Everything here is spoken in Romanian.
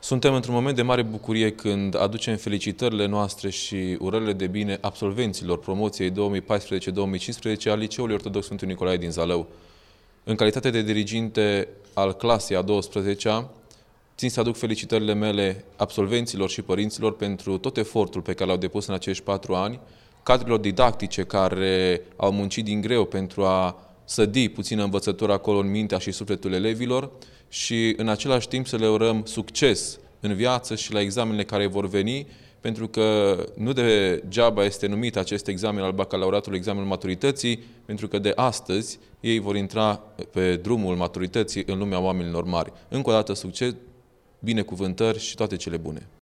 Suntem într-un moment de mare bucurie când aducem felicitările noastre și urările de bine absolvenților promoției 2014-2015 al Liceului Ortodox Sfântul Nicolae din Zalău. În calitate de diriginte al clasei a 12-a, țin să aduc felicitările mele absolvenților și părinților pentru tot efortul pe care l-au depus în acești 4 ani, cadrelor didactice care au muncit din greu pentru a sădi puțină învățătură acolo în mintea și sufletul elevilor și în același timp să le urăm succes în viață și la examenele care vor veni, pentru că nu degeaba este numit acest examen al bacalaureatului examenul maturității, pentru că de astăzi ei vor intra pe drumul maturității în lumea oamenilor mari. Încă o dată succes, binecuvântări și toate cele bune!